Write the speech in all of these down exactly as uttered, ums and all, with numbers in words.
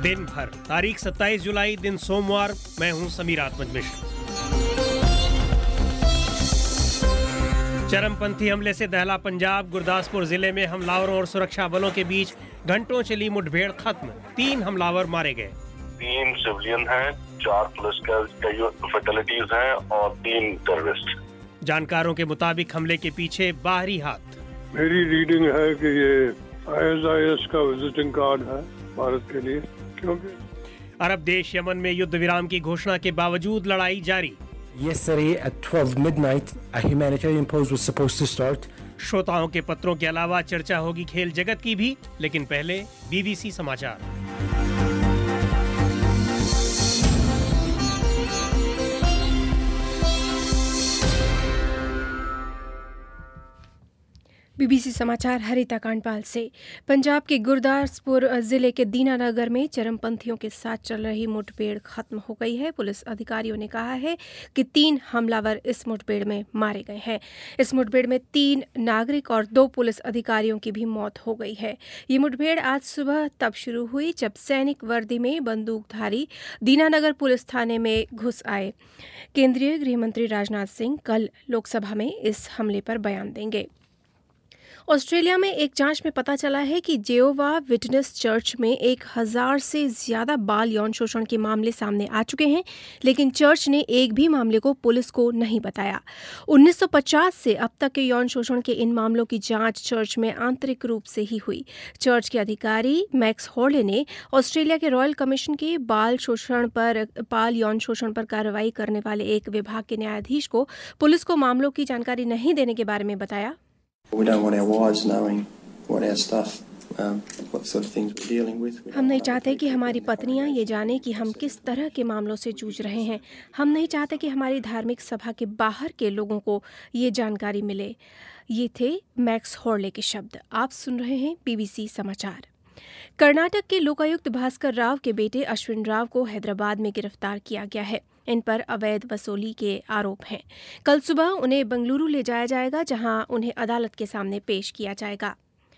दिन भर, तारीख सत्ताईस जुलाई, दिन सोमवार। मैं हूं समीर आत्मज मिश्र। चरमपंथी हमले से दहला पंजाब। गुरदासपुर जिले में हमलावरों और सुरक्षा बलों के बीच घंटों चली मुठभेड़ खत्म। तीन हमलावर मारे गए। तीन सिविलियन हैं, चार पुलिस फैटलिटीज हैं और तीन टेररिस्ट। जानकारों के मुताबिक हमले के पीछे बाहरी हाथ। मेरी रीडिंग है कि ये आई एस आई एस का विजिटिंग कार्ड है भारत के लिए, क्योंकि अरब देश यमन में युद्ध विराम की घोषणा के बावजूद लड़ाई जारी। Yesterday at twelve midnight, a humanitarian pause was supposed to start. श्रोताओं के पत्रों के अलावा चर्चा होगी खेल जगत की भी, लेकिन पहले बीबीसी समाचार। बीबीसी समाचार हरिता कांडपाल से। पंजाब के गुरदासपुर जिले के दीनानगर में चरमपंथियों के साथ चल रही मुठभेड़ खत्म हो गई है। पुलिस अधिकारियों ने कहा है कि तीन हमलावर इस मुठभेड़ में मारे गए हैं। इस मुठभेड़ में तीन नागरिक और दो पुलिस अधिकारियों की भी मौत हो गई है। ये मुठभेड़ आज सुबह तब शुरू हुई जब सैनिक वर्दी में बंदूकधारी दीनानगर पुलिस थाने में घुस आए। केंद्रीय गृह मंत्री राजनाथ सिंह कल लोकसभा में इस हमले पर बयान देंगे। ऑस्ट्रेलिया में एक जांच में पता चला है कि जेहोवा विटनेस चर्च में एक हजार से ज्यादा बाल यौन शोषण के मामले सामने आ चुके हैं, लेकिन चर्च ने एक भी मामले को पुलिस को नहीं बताया। उन्नीस सौ पचास से अब तक के यौन शोषण के इन मामलों की जांच चर्च में आंतरिक रूप से ही हुई। चर्च के अधिकारी मैक्स हॉर्ले ने ऑस्ट्रेलिया के रॉयल कमीशन के बाल शोषण पर बाल यौन शोषण पर कार्रवाई करने वाले एक विभाग के न्यायाधीश को पुलिस को मामलों की जानकारी नहीं देने के बारे में बताया। We don't want our wives knowing what our stuff, um, what sort of things we're dealing with. हम नहीं चाहते कि हमारी पत्नियां ये जाने कि हम किस तरह के मामलों से जूझ रहे हैं। हम नहीं चाहते कि हमारी धार्मिक सभा के बाहर के लोगों को ये जानकारी मिले। ये थे मैक्स हॉर्ले के शब्द। आप सुन रहे हैं बीबीसी समाचार। कर्नाटक के लोकायुक्त भास्कर राव के बेटे अश्विन राव को हैदराबाद में गिरफ्तार किया गया है। इन पर अवैध वसूली के आरोप हैं। कल सुबह उन्हें बेंगलुरु ले जाया जाएगा, जहां उन्हें अदालत के सामने पेश किया जाएगा।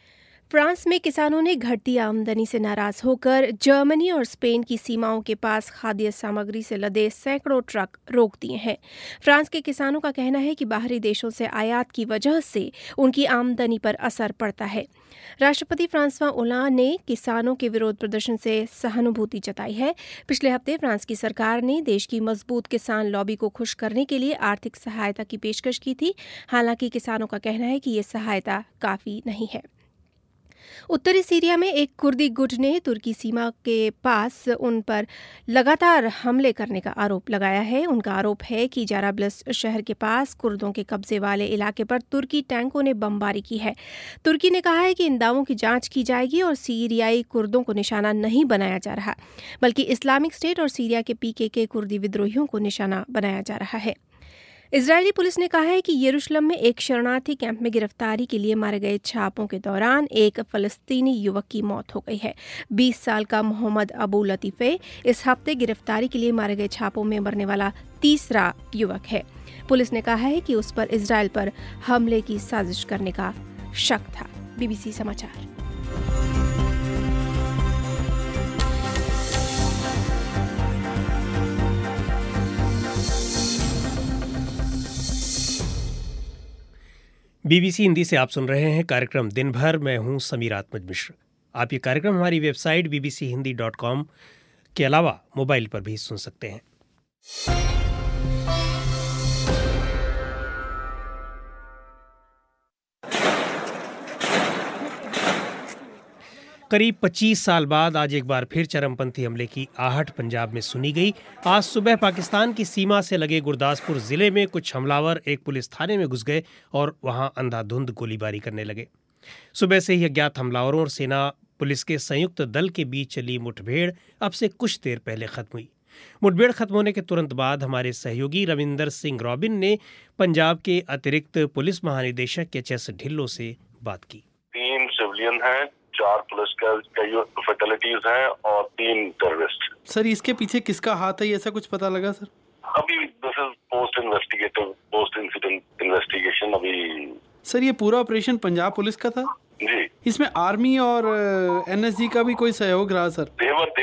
फ्रांस में किसानों ने घटती आमदनी से नाराज होकर जर्मनी और स्पेन की सीमाओं के पास खाद्य सामग्री से लदे सैकड़ों ट्रक रोक दिए हैं। फ्रांस के किसानों का कहना है कि बाहरी देशों से आयात की वजह से उनकी आमदनी पर असर पड़ता है। राष्ट्रपति फ्रांसवा ओलांद ने किसानों के विरोध प्रदर्शन से सहानुभूति जताई है। पिछले हफ्ते फ्रांस की सरकार ने देश की मजबूत किसान लॉबी को खुश करने के लिए आर्थिक सहायता की पेशकश की थी। हालांकि किसानों का कहना है कि ये सहायता काफ़ी नहीं है। उत्तरी सीरिया में एक कुर्दी गुट ने तुर्की सीमा के पास उन पर लगातार हमले करने का आरोप लगाया है। उनका आरोप है कि जाराब्लस शहर के पास कुर्दों के कब्जे वाले इलाके पर तुर्की टैंकों ने बमबारी की है। तुर्की ने कहा है कि इन दावों की जांच की जाएगी और सीरियाई कुर्दों को निशाना नहीं बनाया जा रहा, बल्कि इस्लामिक स्टेट और सीरिया के पीके के कुर्दी विद्रोहियों को निशाना बनाया जा रहा है। इजरायली पुलिस ने कहा है कि यरूशलेम में एक शरणार्थी कैंप में गिरफ्तारी के लिए मारे गए छापों के दौरान एक फलस्तीनी युवक की मौत हो गई है। बीस साल का मोहम्मद अबू लतीफ़े इस हफ्ते गिरफ्तारी के लिए मारे गए छापों में मरने वाला तीसरा युवक है। पुलिस ने कहा है कि उस पर इजरायल पर हमले की साजिश करने का शक था। बीबीसी समाचार। बीबीसी हिंदी से आप सुन रहे हैं कार्यक्रम दिन भर। मैं हूं समीर आत्मज मिश्र। आप ये कार्यक्रम हमारी website B B C Hindi dot com के अलावा मोबाइल पर भी सुन सकते हैं। करीब पच्चीस साल बाद आज एक बार फिर चरमपंथी हमले की आहट पंजाब में सुनी गई। आज सुबह पाकिस्तान की सीमा से लगे गुरदासपुर जिले में कुछ हमलावर एक पुलिस थाने में घुस गए और वहां अंधाधुंध गोलीबारी करने लगे। सुबह से ही अज्ञात हमलावरों और सेना पुलिस के संयुक्त दल के बीच चली मुठभेड़ अब से कुछ देर पहले खत्म हुई। मुठभेड़ खत्म होने के तुरंत बाद हमारे सहयोगी रविंदर सिंह रॉबिन ने पंजाब के अतिरिक्त पुलिस महानिदेशक एच एस ढिल्लों से बात की। तीन सिविलियन हैं, चार पुलिस फैटलिटीज हैं और तीन टेररिस्ट। सर, इसके पीछे किसका हाथ है, ऐसा कुछ पता लगा सर? अभी this is post investigative post incident investigation. अभी सर, ये पूरा ऑपरेशन पंजाब पुलिस का था जी। इसमें आर्मी और एन एस जी का भी कोई सहयोग रहा sir? They were they were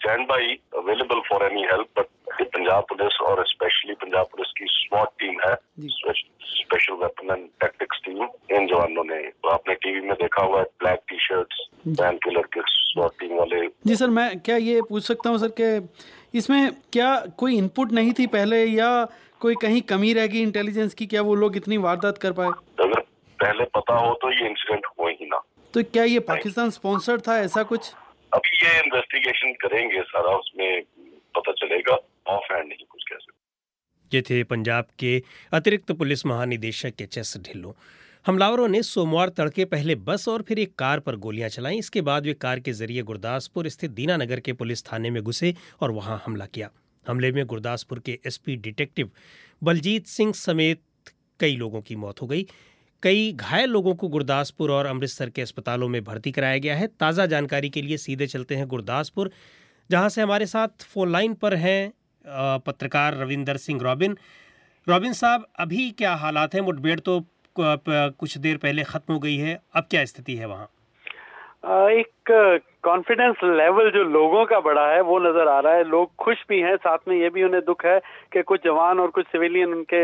stand by available for any help, but Punjab police और स्पेशली पंजाब पुलिस की स्वाट टीम है, special weapon and tactics team, इन जवानों ने, तो आपने टीवी में देखा हुआ है ब्लैक टी शर्ट्स पहन के लड़के स्वाट टीम वाले। जी सर, मैं क्या ये पूछ सकता हूँ सर कि इसमें क्या कोई इनपुट नहीं थी पहले, या कोई कहीं कमी रह गई इंटेलिजेंस की, क्या वो लोग इतनी वारदात कर पाए? अगर पहले पता हो तो ये इंसिडेंट हो ही ना। तो क्या ये पाकिस्तान स्पॉन्सर्ड था, ऐसा कुछ? अभी ये इन्वेस्टिगेशन करेंगे सारा, उसमें पता चलेगा, ऑफ हैंड नहीं कुछ कह सकते। ये थे पंजाब के अतिरिक्त पुलिस महानिदेशक एच एस ढिल्लों। हमलावरों ने सोमवार तड़के पहले बस और फिर एक कार पर गोलियां चलाईं। इसके बाद वे कार के जरिए गुरदासपुर स्थित दीनानगर के पुलिस थाने में घुसे और वहां हमला किया। हमले में गुरदासपुर के S P detective Baljit Singh समेत कई लोगों की मौत हो गई। कई घायल लोगों को गुरदासपुर और अमृतसर के अस्पतालों में भर्ती कराया गया है। ताज़ा जानकारी के लिए सीधे चलते हैं गुरदासपुर, जहां से हमारे साथ फोन लाइन पर हैं पत्रकार रविंदर सिंह रॉबिन। रॉबिन साहब, अभी क्या हालात हैं? मुठभेड़ तो कुछ देर पहले ख़त्म हो गई है, अब क्या स्थिति है वहाँ? एक कॉन्फिडेंस लेवल जो लोगों का बढ़ा है वो नज़र आ रहा है। लोग खुश भी हैं, साथ में ये भी उन्हें दुख है कि कुछ जवान और कुछ सिविलियन उनके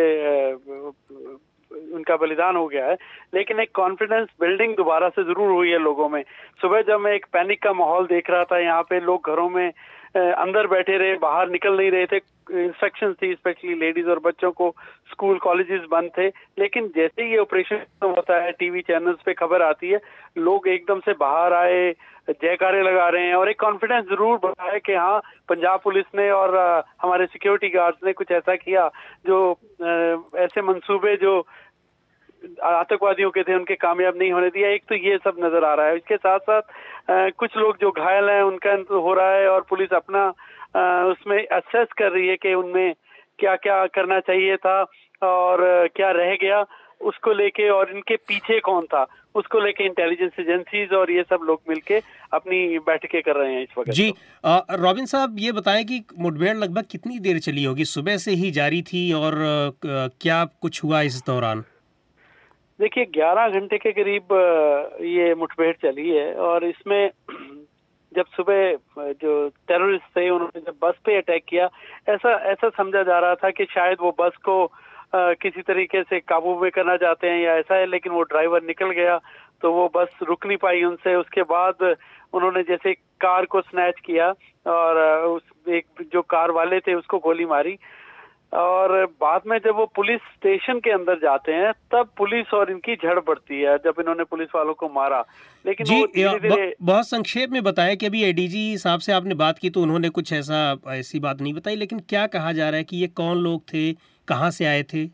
उनका बलिदान हो गया है, लेकिन एक कॉन्फिडेंस बिल्डिंग दोबारा से जरूर हुई है लोगों में। सुबह जब मैं एक पैनिक का माहौल देख रहा था, यहाँ पे लोग घरों में अंदर बैठे रहे, बाहर निकल नहीं रहे थे, इंस्ट्रक्शंस थी स्पेशली लेडीज और बच्चों को, स्कूल कॉलेजेस बंद थे। लेकिन जैसे ही ये ऑपरेशन होता है, टीवी चैनल्स पे खबर आती है, लोग एकदम से बाहर आए, जयकारे लगा रहे हैं, और एक कॉन्फिडेंस जरूर बढ़ा है कि हाँ, पंजाब पुलिस ने और हमारे सिक्योरिटी गार्ड्स ने कुछ ऐसा किया जो ऐसे मंसूबे जो आतंकवादियों के थे उनके कामयाब नहीं होने दिया। एक तो ये सब नजर आ रहा है। इसके साथ साथ कुछ लोग जो घायल हैं उनका हो रहा है, और पुलिस अपना आ, उसमें असेस कर रही है कि उनमें क्या क्या करना चाहिए था और क्या रह गया उसको लेके, और इनके पीछे कौन था उसको लेके इंटेलिजेंस एजेंसीज और ये सब लोग मिलके अपनी बैठकें कर रहे हैं इस वक्त। जी रॉबिन साहब, ये बताएं कि मुठभेड़ लगभग कितनी देर चली होगी? सुबह से ही जारी थी, और क्या कुछ हुआ इस दौरान? देखिए, ग्यारह घंटे के करीब ये मुठभेड़ चली है, और इसमें जब सुबह जो टेररिस्ट थे उन्होंने जब बस पे अटैक किया, ऐसा ऐसा समझा जा रहा था कि शायद वो बस को आ, किसी तरीके से काबू में करना चाहते हैं या ऐसा है, लेकिन वो ड्राइवर निकल गया तो वो बस रुक नहीं पाई उनसे। उसके बाद उन्होंने जैसे कार को स्नैच किया और उस एक जो कार वाले थे उसको गोली मारी, और बाद में जब वो पुलिस स्टेशन के अंदर जाते हैं तब पुलिस और इनकी झड़ पड़ती है, जब इन्होंने पुलिस वालों को मारा। लेकिन जी, वो धीरे धीरे बहुत संक्षेप में बताया कि अभी एडीजी साहब से आपने बात की तो उन्होंने कुछ ऐसा ऐसी बात नहीं बताई, लेकिन क्या कहा जा रहा है कि ये कौन लोग थे, कहाँ से आए थे?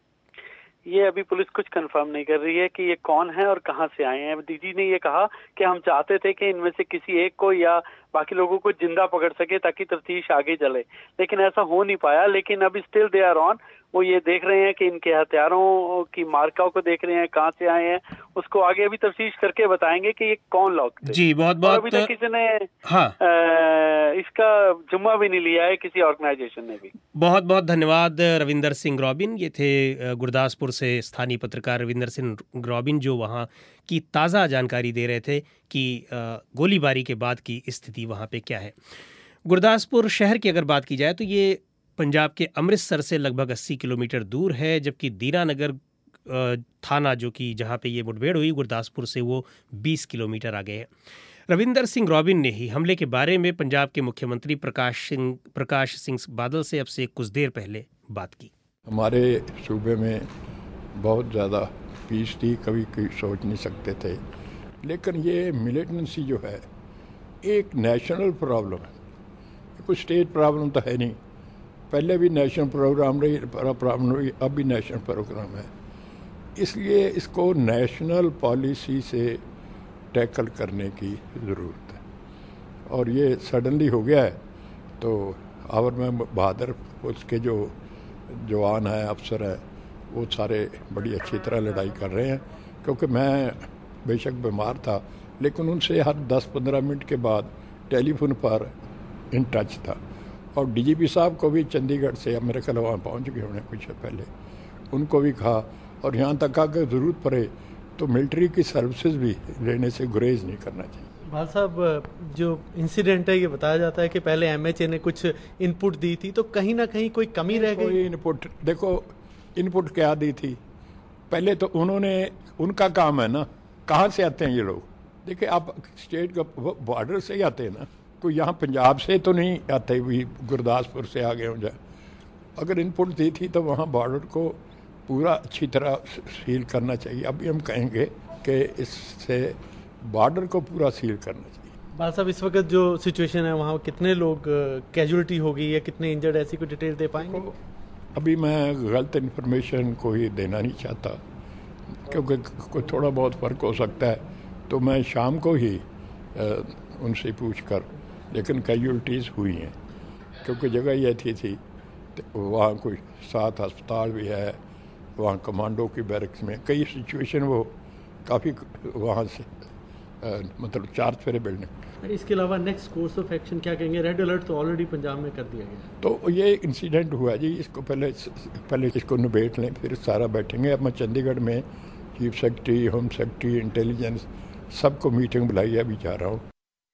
ये अभी पुलिस कुछ कंफर्म नहीं कर रही है कि ये कौन है और कहां से आए हैं। डीजी ने ये कहा कि हम चाहते थे कि इनमें से किसी एक को या बाकी लोगों को जिंदा पकड़ सके ताकि तफ्तीश आगे चले, लेकिन ऐसा हो नहीं पाया। लेकिन अभी स्टिल दे आर ऑन, वो ये देख रहे हैं कि इनके हथियारों की मार्काओं को देख रहे हैं, कहाँ से आए हैं, उसको आगे अभी तफ्तीश करके बताएंगे कि ये कौन लोग थे। जी, बहुत बहुत अभी तक किसी ने हाँ आ, इसका जुम्मा भी नहीं लिया है किसी ऑर्गेनाइजेशन ने भी। बहुत बहुत धन्यवाद रविंदर सिंह रॉबिन। ये थे गुरदासपुर से स्थानीय पत्रकार रविंदर सिंह रॉबिन, जो वहाँ की ताज़ा जानकारी दे रहे थे कि गोलीबारी के बाद की स्थिति वहाँ पे क्या है। गुरदासपुर शहर की अगर बात की जाए तो ये पंजाब के अमृतसर से लगभग अस्सी किलोमीटर दूर है, जबकि दीनानगर थाना जो कि जहाँ पे ये मुठभेड़ हुई गुरदासपुर से वो बीस किलोमीटर आगे है। रविंदर सिंह रॉबिन ने ही हमले के बारे में पंजाब के मुख्यमंत्री प्रकाश सिंह प्रकाश सिंह बादल से अब से कुछ देर पहले बात की। हमारे सूबे में बहुत ज़्यादा पीस थी, कभी कोई सोच नहीं सकते थे, लेकिन ये मिलिटेंसी जो है एक नेशनल प्रॉब्लम है, कोई स्टेट प्रॉब्लम तो है नहीं। पहले भी नेशनल प्रोग्राम रही प्रॉब्लम रही, अब भी नेशनल प्रोग्राम है, इसलिए इसको नेशनल पॉलिसी से टैकल करने की ज़रूरत है। और ये सडनली हो गया है, तो और मैं बहादुर उसके जो जवान हैं, अफसर हैं, वो सारे बड़ी अच्छी तरह लड़ाई कर रहे हैं। क्योंकि मैं बेशक बीमार था, लेकिन उनसे हर दस पंद्रह मिनट के बाद टेलीफोन पर इन टच था, और डीजीपी साहब को भी चंडीगढ़ से मेरे ख्याल वहाँ पहुँच गए होने कुछ पहले, उनको भी कहा, और यहाँ तक कहा कि ज़रूरत पड़े तो मिलिट्री की सर्विसेज भी लेने से गुरेज नहीं करना चाहिए। भाल साहब, जो इंसिडेंट है ये बताया जाता है कि पहले एमएचए ने कुछ इनपुट दी थी, तो कहीं ना कहीं कोई कमी रह गई। कोई इनपुट, देखो इनपुट क्या दी थी, पहले तो उन्होंने, उनका काम है ना, कहाँ से आते हैं ये लोग। देखिए आप स्टेट का बॉर्डर से ही आते हैं ना, कोई यहाँ पंजाब से तो नहीं आते, भी गुरदासपुर से आ गए हो जाए। अगर इनपुट दी थी तो वहाँ बॉर्डर को पूरा अच्छी तरह सील करना चाहिए। अभी हम कहेंगे कि इससे बॉर्डर को पूरा सील करना चाहिए। भाल साहब, इस वक्त जो सिचुएशन है वहाँ कितने लोग कैजुअलिटी हो गई या कितने इंजर्ड, ऐसी कोई डिटेल दे पाएंगे? अभी मैं गलत इन्फॉर्मेशन कोई देना नहीं चाहता, क्योंकि कोई थोड़ा बहुत फ़र्क हो सकता है, तो मैं शाम को ही आ, उनसे पूछ कर, लेकिन कैजुअलिटीज़ हुई हैं क्योंकि जगह ये थी थी तो वहाँ कोई सात अस्पताल भी है, वहाँ कमांडो की बैरक्स में कई सिचुएशन वो काफ़ी वहाँ से आ, मतलब चार फेरे बिल्डिंग। इसके अलावा नेक्स्ट कोर्स ऑफ एक्शन क्या कहेंगे? रेड अलर्ट तो ऑलरेडी पंजाब में कर दिया गया, तो ये इंसिडेंट हुआ जी, इसको पहले पहले इसको निबेट लें, फिर सारा बैठेंगे। अब मैं चंडीगढ़ में chief secretary, home secretary, intelligence सबको मीटिंग बुलाई है, अभी जा रहा हूँ।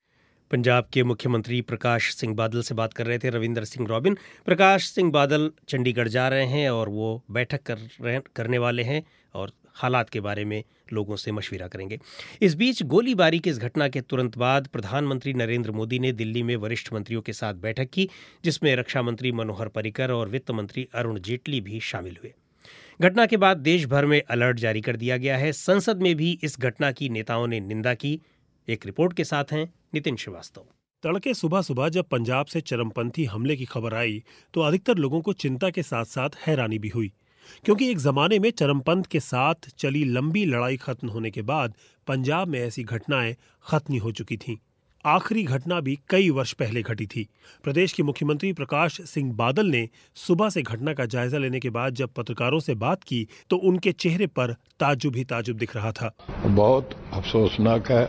पंजाब के मुख्यमंत्री प्रकाश सिंह बादल से बात कर रहे थे रविंदर सिंह रॉबिन। प्रकाश सिंह बादल चंडीगढ़ जा रहे हैं और वो बैठक कर रहे करने वाले हैं और हालात के बारे में लोगों से मशविरा करेंगे। इस बीच गोलीबारी की इस घटना के तुरंत बाद प्रधानमंत्री नरेंद्र मोदी ने दिल्ली में वरिष्ठ मंत्रियों के साथ बैठक की, जिसमें रक्षा मंत्री मनोहर पर्रिकर और वित्त मंत्री अरुण जेटली भी शामिल हुए। घटना के बाद देश भर में अलर्ट जारी कर दिया गया है। संसद में भी इस घटना की नेताओं ने निंदा की। एक रिपोर्ट के साथ हैं नितिन श्रीवास्तव। तड़के सुबह सुबह जब पंजाब से चरमपंथी हमले की खबर आई तो अधिकतर लोगों को चिंता के साथ साथ हैरानी भी हुई, क्योंकि एक जमाने में चरमपंथ के साथ चली लंबी लड़ाई खत्म होने के बाद पंजाब में ऐसी घटनाएं खत्म हो चुकी थीं। आखिरी घटना भी कई वर्ष पहले घटी थी। प्रदेश के मुख्यमंत्री प्रकाश सिंह बादल ने सुबह से घटना का जायजा लेने के बाद जब पत्रकारों से बात की तो उनके चेहरे पर ताज्जुब ही ताज्जुब दिख रहा था। बहुत अफसोसनाक है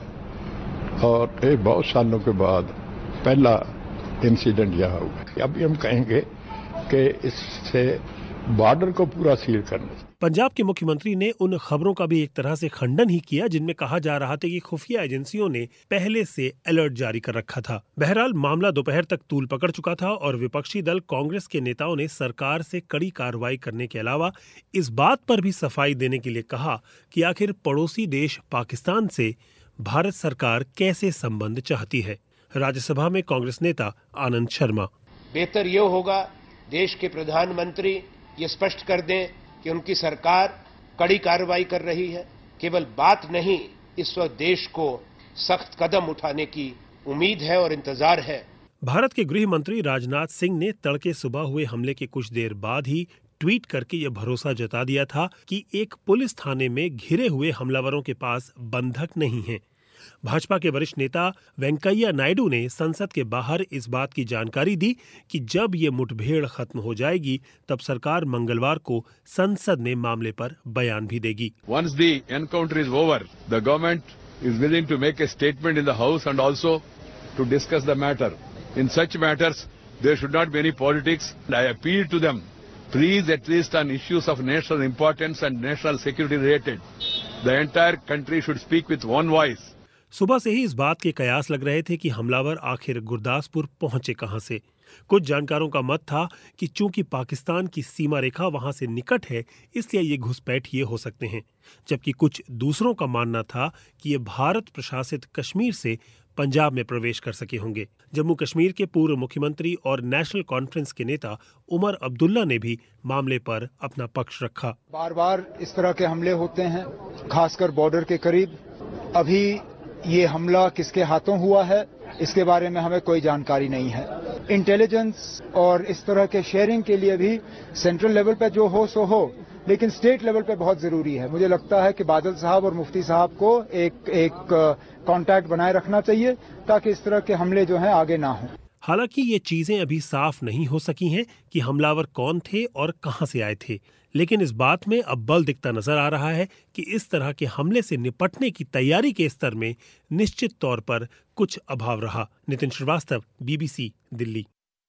और एक बहुत सालों के बाद पहला इंसिडेंट यहाँ हुआ। अभी हम कहेंगे कि इससे बॉर्डर को पूरा सील करना चाहिए। पंजाब के मुख्यमंत्री ने उन खबरों का भी एक तरह से खंडन ही किया जिनमें कहा जा रहा था कि खुफिया एजेंसियों ने पहले से अलर्ट जारी कर रखा था। बहरहाल मामला दोपहर तक तूल पकड़ चुका था और विपक्षी दल कांग्रेस के नेताओं ने सरकार से कड़ी कार्रवाई करने के अलावा इस बात पर भी सफाई देने के लिए कहा कि आखिर पड़ोसी देश पाकिस्तान से भारत सरकार कैसे संबंध चाहती है। राज्यसभा में कांग्रेस नेता आनंद शर्मा, बेहतर ये होगा देश के प्रधानमंत्री ये स्पष्ट कर दें कि उनकी सरकार कड़ी कार्रवाई कर रही है। केवल बात नहीं, इस वक्त देश को सख्त कदम उठाने की उम्मीद है और इंतजार है। भारत के गृह मंत्री राजनाथ सिंह ने तड़के सुबह हुए हमले के कुछ देर बाद ही ट्वीट करके यह भरोसा जता दिया था कि एक पुलिस थाने में घिरे हुए हमलावरों के पास बंधक नहीं है। भाजपा के वरिष्ठ नेता वेंकैया नायडू ने संसद के बाहर इस बात की जानकारी दी कि जब ये मुठभेड़ खत्म हो जाएगी तब सरकार मंगलवार को संसद में मामले पर बयान भी देगी। Once the encounter is over, the government is willing to make a statement in the House and also to discuss the matter. In such matters, there should not be any politics. I appeal to them, please, at least on issues of national importance and national security related, the entire country should speak with one voice. सुबह से ही इस बात के कयास लग रहे थे कि हमलावर आखिर गुरदासपुर पहुंचे कहां से। कुछ जानकारों का मत था कि चूंकि पाकिस्तान की सीमा रेखा वहां से निकट है इसलिए ये घुसपैठ ये हो सकते हैं, जबकि कुछ दूसरों का मानना था कि ये भारत प्रशासित कश्मीर से पंजाब में प्रवेश कर सके होंगे। जम्मू कश्मीर के पूर्व मुख्यमंत्री और नेशनल कॉन्फ्रेंस के नेता उमर अब्दुल्ला ने भी मामले पर अपना पक्ष रखा। बार बार इस तरह के हमले होते हैं, खासकर बॉर्डर के करीब। अभी ये हमला किसके हाथों हुआ है इसके बारे में हमें कोई जानकारी नहीं है। इंटेलिजेंस और इस तरह के शेयरिंग के लिए भी सेंट्रल लेवल पे जो हो सो हो, लेकिन स्टेट लेवल पे बहुत जरूरी है। मुझे लगता है कि बादल साहब और मुफ्ती साहब को एक एक कांटेक्ट बनाए रखना चाहिए ताकि इस तरह के हमले जो हैं आगे ना हो। हालांकि ये चीजें अभी साफ नहीं हो सकी हैं कि हमलावर कौन थे और कहां से आए थे, लेकिन इस बात में अब बल दिखता नजर आ रहा है कि इस तरह के हमले से निपटने की तैयारी के स्तर में निश्चित तौर पर कुछ अभाव रहा। नितिन श्रीवास्तव, बीबीसी, दिल्ली।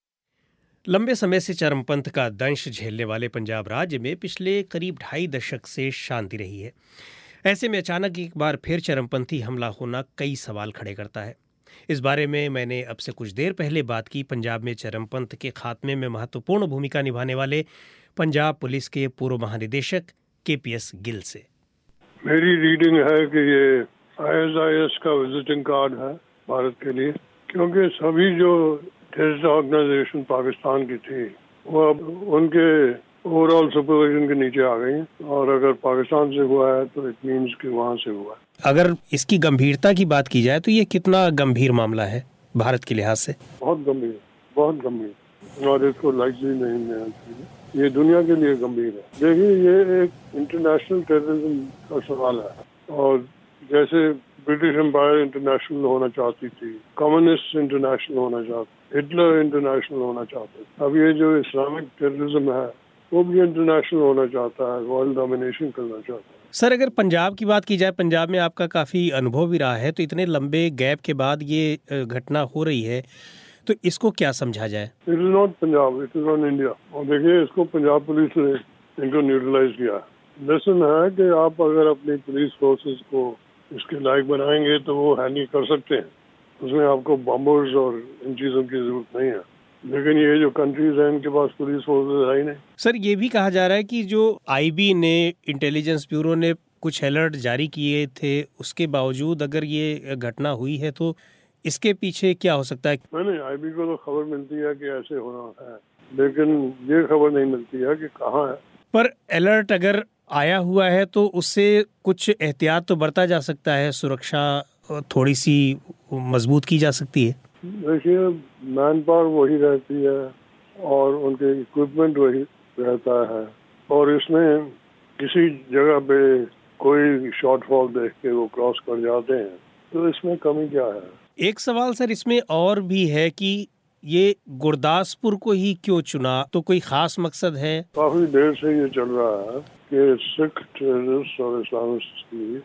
लंबे समय से चरमपंथ का दंश झेलने वाले पंजाब राज्य में पिछले करीब ढाई दशक से शांति रही है। ऐसे में अचानक एक बार फिर चरमपंथी हमला होना कई सवाल खड़े करता है। इस बारे में मैंने अब से कुछ देर पहले बात की पंजाब में चरमपंथ के खात्मे में महत्वपूर्ण भूमिका निभाने वाले पंजाब पुलिस के पूर्व महानिदेशक के पी एस गिल से। मेरी रीडिंग है कि ये आई एस आई एस का विजिटिंग कार्ड है भारत के लिए, क्योंकि सभी जो टेररिस्ट ऑर्गेनाइजेशन पाकिस्तान की थी वो अब उनके ओवरऑल सुपरविजन के नीचे आ गई हैं, और अगर पाकिस्तान से हुआ है तो इट मीन्स कि वहाँ से हुआ है। अगर इसकी गंभीरता की बात की जाए तो ये कितना गंभीर मामला है भारत के लिहाज से? बहुत गंभीर, बहुत गंभीर, और इसको लाइटली नहीं लेना चाहिए। ये दुनिया के लिए गंभीर है। देखिए, ये एक इंटरनेशनल टेररिज्म का सवाल है, और जैसे ब्रिटिश एम्पायर इंटरनेशनल होना चाहती थी, कम्युनिस्ट इंटरनेशनल होना चाहते, हिटलर इंटरनेशनल होना चाहते, अब ये जो इस्लामिक टेररिज्म है वो भी इंटरनेशनल होना चाहता है, वर्ल्ड डोमिनेशन करना चाहता है। सर, अगर पंजाब की बात की जाए, पंजाब में आपका काफ़ी अनुभव भी रहा है, तो इतने लंबे गैप के बाद ये घटना हो रही है, तो इसको क्या समझा जाए? It is not Punjab, it is on India. और देखिए, इसको पंजाब पुलिस ने इनको न्यूट्रलाइज किया। लेसन है कि आप अगर अपनी पुलिस फोर्सेस को इसके लायक बनाएंगे तो वो हैंडल कर सकते हैं, उसमें आपको बॉम्बर्स और इन चीज़ों की जरूरत नहीं है। लेकिन ये जो कंट्रीज हैं इनके पास पुलिस फोर्सेस है ही नहीं। सर, ये भी कहा जा रहा है कि जो आई बी ने, इंटेलिजेंस ब्यूरो ने कुछ अलर्ट जारी किए थे, उसके बावजूद अगर ये घटना हुई है तो इसके पीछे क्या हो सकता है? नहीं, आई बी को तो खबर मिलती है कि ऐसे होना है, लेकिन ये खबर नहीं मिलती है कि कहाँ है। पर अलर्ट अगर आया हुआ है तो उससे कुछ एहतियात तो बरता जा सकता है, सुरक्षा थोड़ी सी मजबूत की जा सकती है। देखिए, मैन पावर वही रहती है और उनके इक्विपमेंट वही रहता है, और इसमें किसी जगह पे कोई शॉर्टफॉल देख के वो क्रॉस कर जाते हैं, तो इसमें कमी क्या है? एक सवाल सर इसमें और भी है कि ये गुरदासपुर को ही क्यों चुना? तो कोई खास मकसद है? काफी देर से ये चल रहा है कि सिख टेररिस्ट और इस्लामिस्ट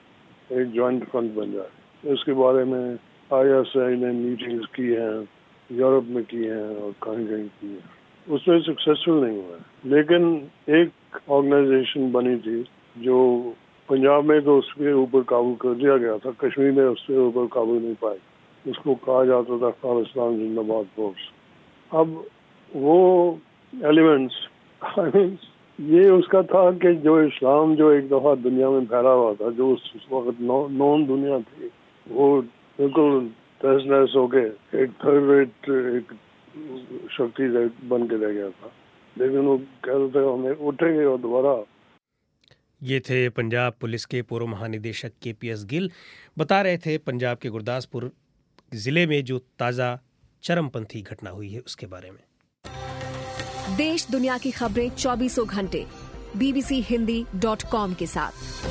की एक जॉइंट फ्रंट बन जाए। इसके बारे में आई एस आई ने मीटिंग्स की हैं, यूरोप में की हैं और कहीं कहीं की हैं, उसमें सक्सेसफुल नहीं हुआ। लेकिन एक ऑर्गेनाइजेशन बनी थी जो पंजाब में तो उसके ऊपर काबू कर दिया गया था, कश्मीर में उसके ऊपर काबू नहीं पाई, उसको कहा जाता था खालिस्तान जिंदाबाद फोर्स। अब वो एलिमेंट्स, आई मीन ये उसका था कि जो इस्लाम जो एक दफ़ा दुनिया में फैला हुआ था, जो उस वक्त नॉन दुनिया थी, वो बिल्कुल तहस नहस हो गए, एक थर्ड रेट एक शक्ति बन के रह गया था। लेकिन वो कहते थे हमें उठेंगे और दोबारा। ये थे पंजाब पुलिस के पूर्व महानिदेशक के पी एस गिल, बता रहे थे पंजाब के गुरदासपुर जिले में जो ताज़ा चरमपंथी घटना हुई है उसके बारे में। देश दुनिया की खबरें चौबीसों घंटे B B C Hindi dot com के साथ।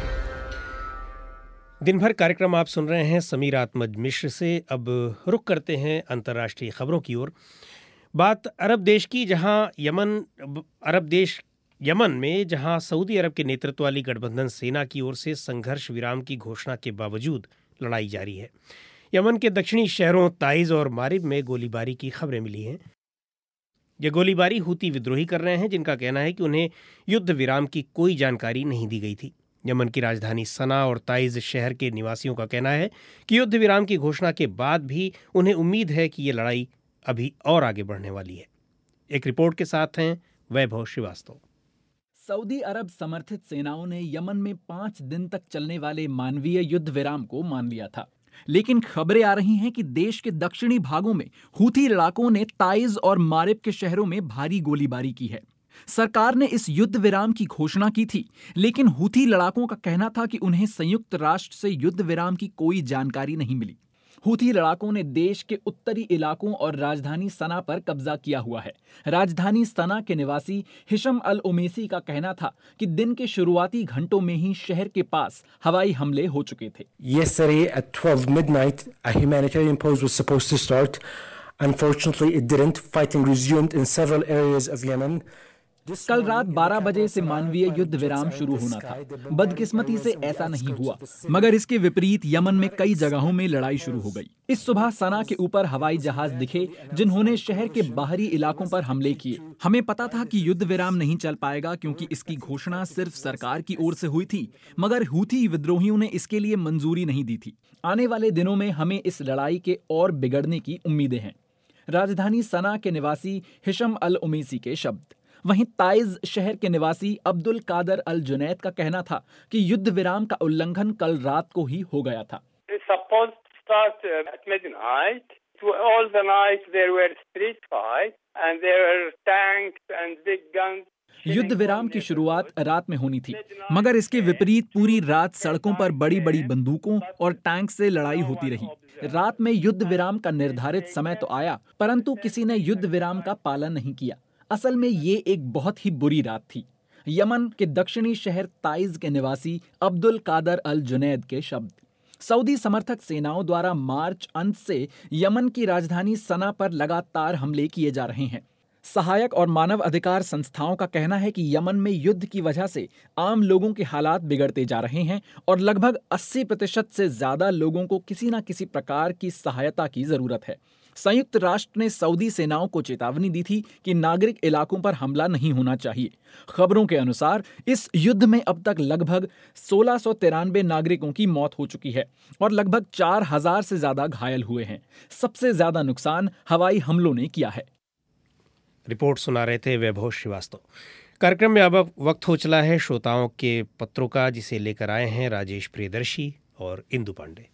दिन भर कार्यक्रम आप सुन रहे हैं समीर आत्मज मिश्र से। अब रुक करते हैं अंतर्राष्ट्रीय खबरों की ओर। बात अरब देश की, जहां यमन अरब देश यमन में जहां सऊदी अरब के नेतृत्व वाली गठबंधन सेना की ओर से संघर्ष विराम की घोषणा के बावजूद लड़ाई जारी है। यमन के दक्षिणी शहरों ताइज और मारिब में गोलीबारी की खबरें मिली हैं। यह गोलीबारी हूती विद्रोही कर रहे हैं, जिनका कहना है कि उन्हें युद्ध विराम की कोई जानकारी नहीं दी गई थी। यमन की राजधानी सना और ताइज शहर के निवासियों का कहना है कि युद्ध विराम की घोषणा के बाद भी उन्हें उम्मीद है कि ये लड़ाई अभी और आगे बढ़ने वाली है। एक रिपोर्ट के साथ हैं वैभव श्रीवास्तव। सऊदी अरब समर्थित सेनाओं ने यमन में पांच दिन तक चलने वाले मानवीय युद्ध विराम को मान लिया था, लेकिन खबरें आ रही हैं कि देश के दक्षिणी भागों में हूथी लड़ाकों ने ताइज और मारिब के शहरों में भारी गोलीबारी की है। सरकार ने इस युद्ध विराम की घोषणा की थी, लेकिन हूथी लड़ाकों का कहना था कि उन्हें संयुक्त राष्ट्र से युद्ध विराम की कोई जानकारी नहीं मिली। हूथी लड़ाकों ने देश के उत्तरी इलाकों और राजधानी सना पर कब्जा किया हुआ है। राजधानी सना के निवासी हिशम अल उमैसी का कहना था कि दिन के शुरुआती घंटों में ही शहर के पास हवाई हमले हो चुके थे। Yesterday at twelve midnight, a humanitarian pause was supposed to start. Unfortunately, it didn't. Fighting resumed in several areas of Yemen. कल रात बारह बजे से मानवीय युद्ध विराम शुरू होना था। बदकिस्मती से ऐसा नहीं हुआ, मगर इसके विपरीत यमन में कई जगहों में लड़ाई शुरू हो गई। इस सुबह सना के ऊपर हवाई जहाज दिखे जिन्होंने शहर के बाहरी इलाकों पर हमले किए। हमें पता था कि युद्ध विराम नहीं चल पाएगा क्योंकि इसकी घोषणा सिर्फ सरकार की ओर से हुई थी, मगर हूथी विद्रोहियों ने इसके लिए मंजूरी नहीं दी थी। आने वाले दिनों में हमें इस लड़ाई के और बिगड़ने की उम्मीदें हैं। राजधानी सना के निवासी हिशम अल उमैसी के शब्द। वहीं ताइज शहर के निवासी अब्दुल कादर अल जुनैद का कहना था कि युद्ध विराम का उल्लंघन कल रात को ही हो गया था। युद्ध विराम की शुरुआत रात में होनी थी, मगर इसके विपरीत पूरी रात सड़कों पर बड़ी बड़ी बंदूकों और टैंक से लड़ाई होती रही। रात में युद्ध विराम का निर्धारित समय तो आया, परंतु किसी ने युद्ध विराम का पालन नहीं किया। असल में ये एक बहुत ही बुरी रात थी। यमन के दक्षिणी शहर ताइज के निवासी अब्दुल कादर अल जुनैद के शब्द। सऊदी समर्थक सेनाओं द्वारा मार्च अंत से यमन की राजधानी सना पर लगातार हमले किए जा रहे हैं। सहायक और मानव अधिकार संस्थाओं का कहना है कि यमन में युद्ध की वजह से आम लोगों के हालात बिगड़ते जा रहे हैं और लगभग अस्सी प्रतिशत से ज्यादा लोगों को किसी न किसी प्रकार की सहायता की जरूरत है। संयुक्त राष्ट्र ने सऊदी सेनाओं को चेतावनी दी थी कि नागरिक इलाकों पर हमला नहीं होना चाहिए। खबरों के अनुसार इस युद्ध में अब तक लगभग सोलह सौ तिरानवे नागरिकों की मौत हो चुकी है और लगभग चार हजार से ज्यादा घायल हुए हैं। सबसे ज्यादा नुकसान हवाई हमलों ने किया है। रिपोर्ट सुना रहे थे वैभव श्रीवास्तव। कार्यक्रम में अब वक्त हो चला है श्रोताओं के पत्रों का, जिसे लेकर आए हैं राजेश प्रियदर्शी और इंदु पांडे।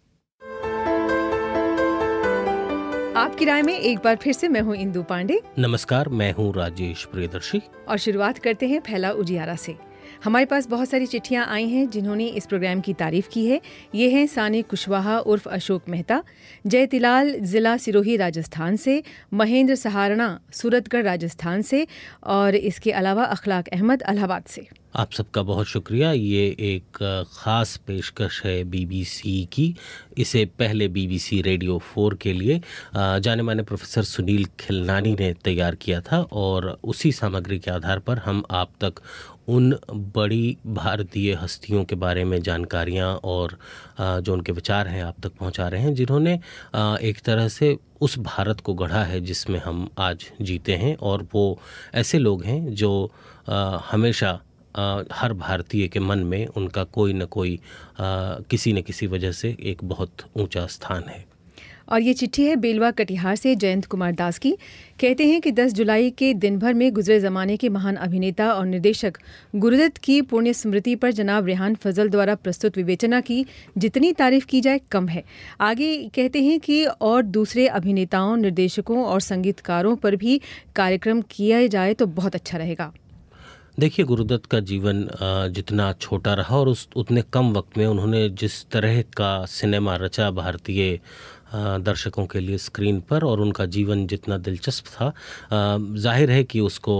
आपकी राय में एक बार फिर से मैं हूँ इंदु पांडे। नमस्कार, मैं हूँ राजेश प्रियदर्शी। और शुरुआत करते हैं फैला उजियारा से। हमारे पास बहुत सारी चिट्ठियां आई हैं जिन्होंने इस प्रोग्राम की तारीफ की है। ये हैं सानी कुशवाहा उर्फ अशोक मेहता, जयतिलाल जिला सिरोही राजस्थान से, महेंद्र सहारणा सूरतगढ़ राजस्थान से और इसके अलावा अखलाक अहमद इलाहाबाद से। आप सबका बहुत शुक्रिया। ये एक ख़ास पेशकश है बीबीसी की। इसे पहले बीबीसी रेडियो फोर के लिए जाने माने प्रोफेसर सुनील खिलनानी ने तैयार किया था और उसी सामग्री के आधार पर हम आप तक उन बड़ी भारतीय हस्तियों के बारे में जानकारियां और जो उनके विचार हैं आप तक पहुंचा रहे हैं, जिन्होंने एक तरह से उस भारत को गढ़ा है जिसमें हम आज जीते हैं। और वो ऐसे लोग हैं जो हमेशा आ, हर भारतीय के मन में उनका कोई न कोई आ, किसी न किसी वजह से एक बहुत ऊंचा स्थान है। और ये चिट्ठी है बेलवा कटिहार से जयंत कुमार दास की। कहते हैं कि दस जुलाई के दिन भर में गुजरे ज़माने के महान अभिनेता और निर्देशक गुरुदत्त की पुण्य स्मृति पर जनाब रेहान फजल द्वारा प्रस्तुत विवेचना की जितनी तारीफ की जाए कम है। आगे कहते हैं कि और दूसरे अभिनेताओं, निर्देशकों और संगीतकारों पर भी कार्यक्रम किया जाए तो बहुत अच्छा रहेगा। देखिए, गुरुदत्त का जीवन जितना छोटा रहा और उस उतने कम वक्त में उन्होंने जिस तरह का सिनेमा रचा भारतीय दर्शकों के लिए स्क्रीन पर, और उनका जीवन जितना दिलचस्प था, जाहिर है कि उसको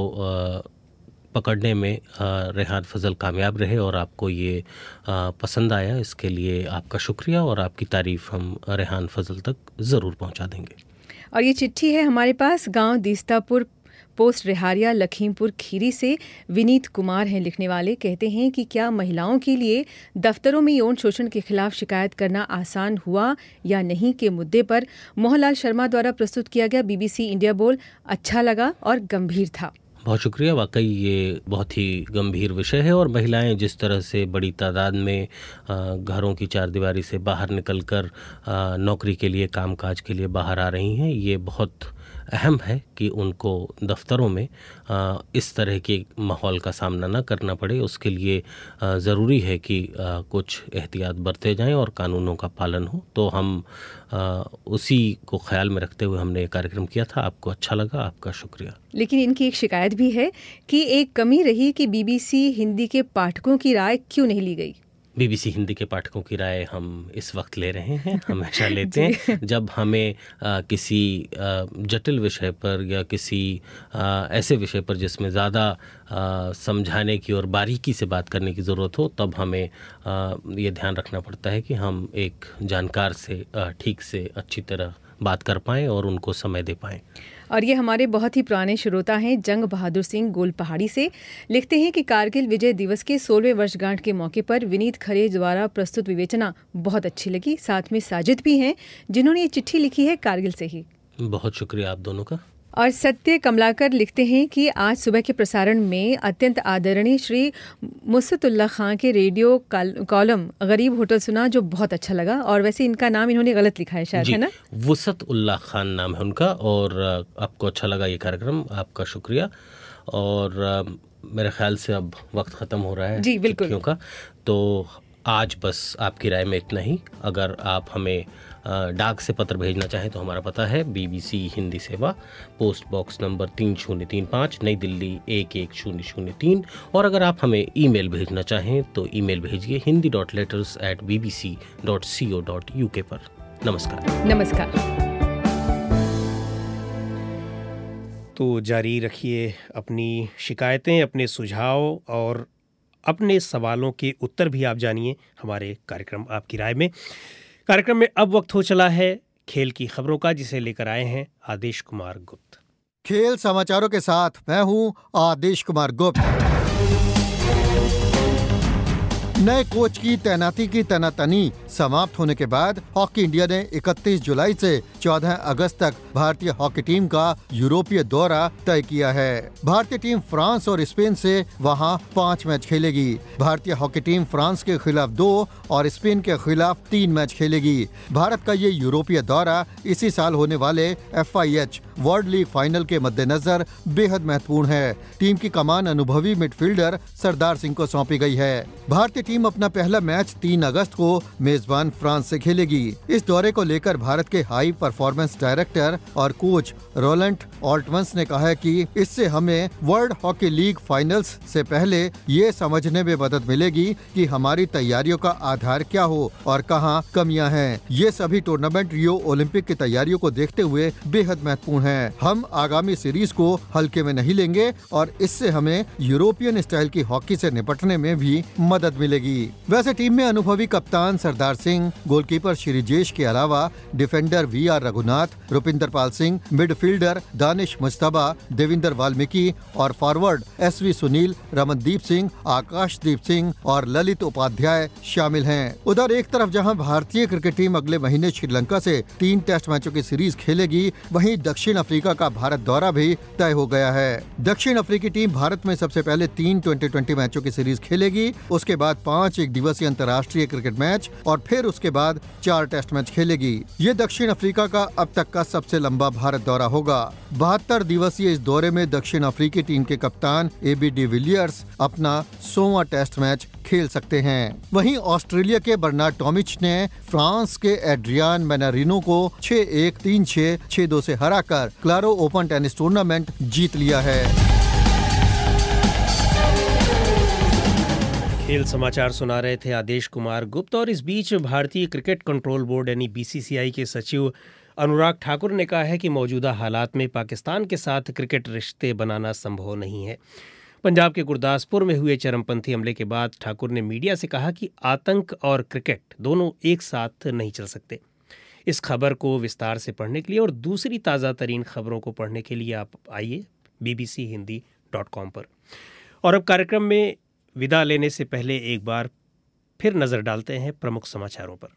पकड़ने में रेहान फजल कामयाब रहे और आपको ये पसंद आया। इसके लिए आपका शुक्रिया और आपकी तारीफ हम रेहान फजल तक ज़रूर पहुंचा देंगे। और ये चिट्ठी है हमारे पास गांव दीस्तापुर पोस्ट रिहारिया लखीमपुर खीरी से विनीत कुमार हैं लिखने वाले। कहते हैं कि क्या महिलाओं के लिए दफ्तरों में यौन शोषण के खिलाफ शिकायत करना आसान हुआ या नहीं के मुद्दे पर मोहनलाल शर्मा द्वारा प्रस्तुत किया गया बीबीसी इंडिया बोल अच्छा लगा और गंभीर था। बहुत शुक्रिया। वाकई ये बहुत ही गंभीर विषय है और महिलाएं जिस तरह से बड़ी तादाद में घरों की चारदीवारी से बाहर निकलकर नौकरी के लिए, कामकाज के लिए बाहर आ रही हैं, ये बहुत अहम है कि उनको दफ्तरों में इस तरह के माहौल का सामना न करना पड़े। उसके लिए ज़रूरी है कि कुछ एहतियात बरते जाएं और कानूनों का पालन हो। तो हम उसी को ख्याल में रखते हुए हमने ये कार्यक्रम किया था। आपको अच्छा लगा, आपका शुक्रिया। लेकिन इनकी एक शिकायत भी है कि एक कमी रही कि बीबीसी हिंदी के पाठकों की राय क्यों नहीं ली गई। बीबीसी हिंदी के पाठकों की राय हम इस वक्त ले रहे हैं, हमेशा लेते हैं जब हमें आ, किसी आ, जटिल विषय पर या किसी आ, ऐसे विषय पर जिसमें ज़्यादा समझाने की और बारीकी से बात करने की ज़रूरत हो, तब हमें आ, ये ध्यान रखना पड़ता है कि हम एक जानकार से ठीक से अच्छी तरह बात कर पाएँ और उनको समय दे पाएँ। और ये हमारे बहुत ही पुराने श्रोता हैं जंग बहादुर सिंह गोल पहाड़ी से, लिखते हैं कि कारगिल विजय दिवस के सोलहवें वर्षगांठ के मौके पर विनीत खरे द्वारा प्रस्तुत विवेचना बहुत अच्छी लगी। साथ में साजिद भी हैं जिन्होंने ये चिट्ठी लिखी है कारगिल से ही। बहुत शुक्रिया आप दोनों का। और सत्य कमलाकर लिखते हैं कि आज सुबह के प्रसारण में अत्यंत आदरणीय श्री मुसतुल्लाह खां के रेडियो कॉलम गरीब होटल सुना, जो बहुत अच्छा लगा। और वैसे इनका नाम इन्होंने गलत लिखा है शायद, है ना? वसतुल्लाह खान नाम है उनका। और आपको अच्छा लगा ये कार्यक्रम, आपका शुक्रिया। और मेरे ख्याल से अब वक्त ख़त्म हो रहा है जी बिल्कुल का, तो आज बस आपकी राय में इतना ही। अगर आप हमें डाक से पत्र भेजना चाहें तो हमारा पता है बीबीसी हिंदी सेवा, पोस्ट बॉक्स नंबर तीन शून्य तीन पाँच, नई दिल्ली एक एक शून्य शून्य तीन। और अगर आप हमें ईमेल भेजना चाहें तो ईमेल भेजिए Hindi dot letters at B B C dot C O dot U K पर। नमस्कार। नमस्कार। तो जारी रखिए अपनी शिकायतें, अपने सुझाव और अपने सवालों के उत्तर भी आप जानिए हमारे कार्यक्रम आपकी राय में। कार्यक्रम में अब वक्त हो चला है खेल की खबरों का, जिसे लेकर आए हैं आदेश कुमार गुप्त। खेल समाचारों के साथ मैं हूं आदेश कुमार गुप्त। नए कोच की तैनाती की तनातनी समाप्त होने के बाद हॉकी इंडिया ने इकतीस जुलाई से चौदह अगस्त तक भारतीय हॉकी टीम का यूरोपीय दौरा तय किया है। भारतीय टीम फ्रांस और स्पेन से वहां पाँच मैच खेलेगी। भारतीय हॉकी टीम फ्रांस के खिलाफ दो और स्पेन के खिलाफ तीन मैच खेलेगी। भारत का ये यूरोपीय दौरा इसी साल होने वाले F I H world league final के मद्देनजर बेहद महत्वपूर्ण है। टीम की कमान अनुभवी मिडफील्डर सरदार सिंह को सौंपी गई है। भारतीय टीम अपना पहला मैच तीन अगस्त को मेजबान फ्रांस से खेलेगी। इस दौरे को लेकर भारत के हाई परफॉर्मेंस डायरेक्टर और कोच रोलैंड ऑल्टमन्स ने कहा है कि इससे हमें वर्ल्ड हॉकी लीग फाइनल्स से पहले ये समझने में मदद मिलेगी कि हमारी तैयारियों का आधार क्या हो और कहां कमियां हैं। ये सभी टूर्नामेंट रियो ओलंपिक की तैयारियों को देखते हुए बेहद महत्वपूर्ण है। हम आगामी सीरीज को हल्के में नहीं लेंगे और इससे हमें यूरोपियन स्टाइल की हॉकी से निपटने में भी मदद मिलेगी। वैसे टीम में अनुभवी कप्तान सरदार सिंह, गोलकीपर श्रीजेश के अलावा defender V R Raghunath, Rupinder Pal Singh, midfielder Danish Mujtaba, Devinder Walmiki और forward S V Sunil, Ramandeep Singh, Akashdeep Singh और ललित उपाध्याय शामिल हैं। उधर एक तरफ जहां भारतीय क्रिकेट टीम अगले महीने श्रीलंका से तीन टेस्ट मैचों की सीरीज खेलेगी, वहीं दक्षिण अफ्रीका का भारत दौरा भी तय हो गया है। दक्षिण अफ्रीकी टीम भारत में सबसे पहले तीन ट्वेंटी ट्वेंटी मैचों की सीरीज खेलेगी, उसके बाद पाँच एक दिवसीय अंतर्राष्ट्रीय क्रिकेट मैच और फिर उसके बाद चार टेस्ट मैच खेलेगी। ये दक्षिण अफ्रीका का अब तक का सबसे लंबा भारत दौरा होगा। बहत्तर दिवसीय इस दौरे में दक्षिण अफ्रीकी टीम के कप्तान ए बी डी विलियर्स अपना सोवा टेस्ट मैच खेल सकते हैं। वहीं ऑस्ट्रेलिया के बर्नार्ड टॉमिच ने फ्रांस के एड्रियान मैनारिनो को छह एक, तीन छह, छह दो से हराकर क्लारो ओपन टेनिस टूर्नामेंट जीत लिया है। खेल समाचार सुना रहे थे आदेश कुमार गुप्त। और इस बीच भारतीय क्रिकेट कंट्रोल बोर्ड यानी बी सी सी आई के सचिव अनुराग ठाकुर ने कहा है कि मौजूदा हालात में पाकिस्तान के साथ क्रिकेट रिश्ते बनाना संभव नहीं है। पंजाब के गुरदासपुर में हुए चरमपंथी हमले के बाद ठाकुर ने मीडिया से कहा कि आतंक और क्रिकेट दोनों एक साथ नहीं चल सकते। इस खबर को विस्तार से पढ़ने के लिए और दूसरी ताज़ा तरीन खबरों को पढ़ने के लिए आप आइए B B C Hindi dot com पर। और अब कार्यक्रम में विदा लेने से पहले एक बार फिर नजर डालते हैं प्रमुख समाचारों पर।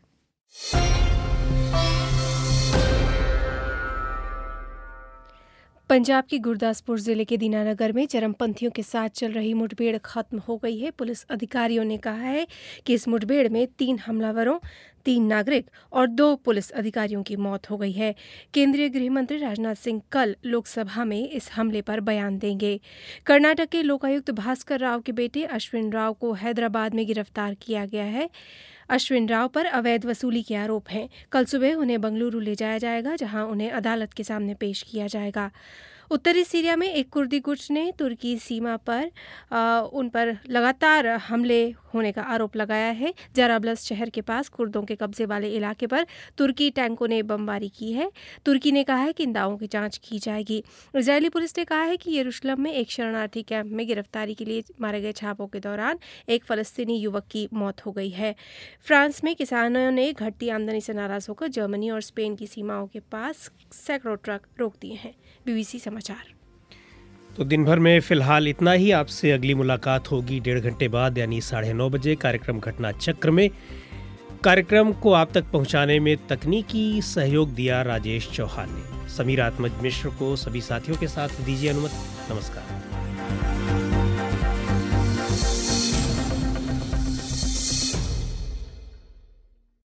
पंजाब के गुरदासपुर जिले के दीनानगर में चरमपंथियों के साथ चल रही मुठभेड़ खत्म हो गई है। पुलिस अधिकारियों ने कहा है कि इस मुठभेड़ में तीन हमलावरों, तीन नागरिक और दो पुलिस अधिकारियों की मौत हो गई है। केंद्रीय गृह मंत्री राजनाथ सिंह कल लोकसभा में इस हमले पर बयान देंगे। कर्नाटक के लोकायुक्त भास्कर राव के बेटे अश्विन राव को हैदराबाद में गिरफ्तार किया गया है। अश्विन राव पर अवैध वसूली के आरोप हैं। कल सुबह उन्हें बंगलुरु ले जाया जाएगा, जहां उन्हें अदालत के सामने पेश किया जाएगा। उत्तरी सीरिया में एक कुर्दी गुट ने तुर्की सीमा पर आ, उन पर लगातार हमले होने का आरोप लगाया है। जराब्लस शहर के पास कुर्दों के कब्जे वाले इलाके पर तुर्की टैंकों ने बमबारी की है। तुर्की ने कहा है कि इन दावों की जांच की जाएगी। इजरायली पुलिस ने कहा है कि यरूशलेम में एक शरणार्थी कैंप में गिरफ्तारी के लिए मारे गए छापों के दौरान एक फलस्तीनी युवक की मौत हो गई है। फ्रांस में किसानों ने घटती आमदनी से नाराज होकर जर्मनी और स्पेन की सीमाओं के पास सैकड़ों ट्रक रोक दिए हैं। बीबीसी समाचार। तो दिन भर में फिलहाल इतना ही। आपसे अगली मुलाकात होगी डेढ़ घंटे बाद यानी साढ़े नौ बजे कार्यक्रम घटना चक्र में। कार्यक्रम को आप तक पहुंचाने में तकनीकी सहयोग दिया राजेश चौहान ने। समीर आत्मज मिश्र को सभी साथियों के साथ दीजिए अनुमति। नमस्कार।